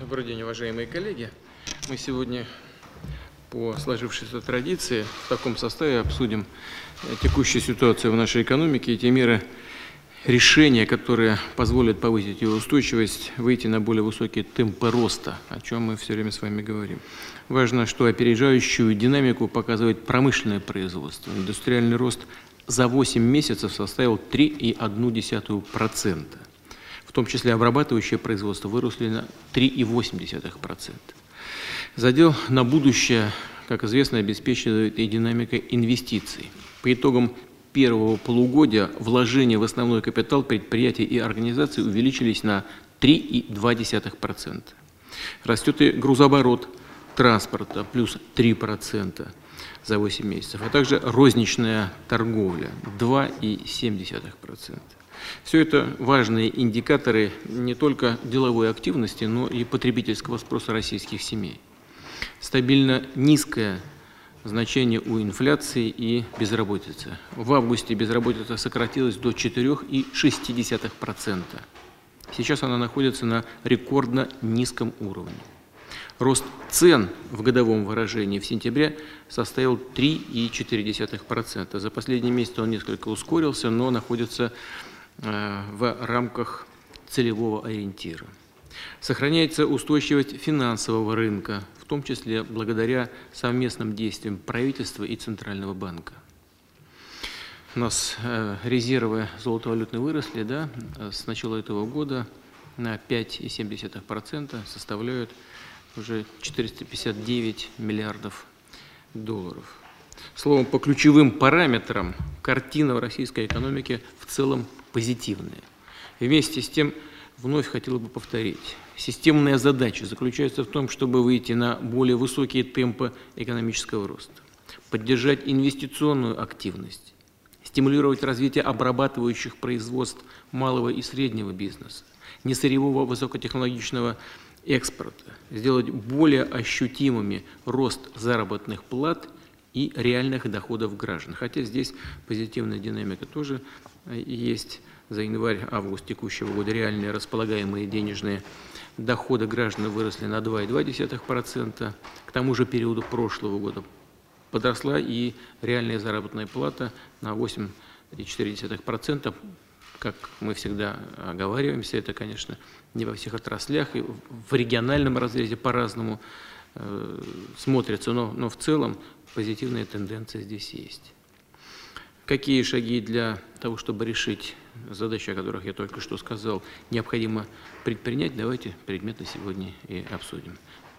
Добрый день, уважаемые коллеги. Мы сегодня по сложившейся традиции в таком составе обсудим текущую ситуацию в нашей экономике и те меры решения, которые позволят повысить ее устойчивость, выйти на более высокие темпы роста, о чем мы все время с вами говорим. Важно, что опережающую динамику показывает промышленное производство. Индустриальный рост за 8 месяцев составил 3,1%. В том числе обрабатывающее производство выросли на 3,8%. Задел на будущее, как известно, обеспечивает и динамика инвестиций. По итогам первого полугодия вложения в основной капитал предприятий и организаций увеличились на 3,2%. Растет и грузооборот транспорта плюс 3% за 8 месяцев, а также розничная торговля 2,7%. Все это важные индикаторы не только деловой активности, но и потребительского спроса российских семей. Стабильно низкое значение у инфляции и безработицы. В августе безработица сократилась до 4,6%. Сейчас она находится на рекордно низком уровне. Рост цен в годовом выражении в сентябре составил 3,4%. За последний месяц он несколько ускорился, но находится в рамках целевого ориентира. Сохраняется устойчивость финансового рынка, в том числе благодаря совместным действиям правительства и Центрального банка. У нас резервы золотовалютные выросли, да, с начала этого года на 5,7%, составляют уже 459 миллиардов долларов. Словом, по ключевым параметрам картина в российской экономике в целом позитивная. Вместе с тем, вновь хотел бы повторить, системная задача заключается в том, чтобы выйти на более высокие темпы экономического роста, поддержать инвестиционную активность, стимулировать развитие обрабатывающих производств малого и среднего бизнеса, несырьевого высокотехнологичного экспорта, сделать более ощутимыми рост заработных плат и реальных доходов граждан. Хотя здесь позитивная динамика тоже есть. За январь-август текущего года реальные располагаемые денежные доходы граждан выросли на 2,2%. К тому же периоду прошлого года подросла и реальная заработная плата на 8,4%. Как мы всегда оговариваемся, это, конечно, не во всех отраслях, и в региональном разрезе по-разному смотрится, но в целом позитивная тенденция здесь есть. Какие шаги для того, чтобы решить задачи, о которых я только что сказал, необходимо предпринять, давайте предметно сегодня и обсудим.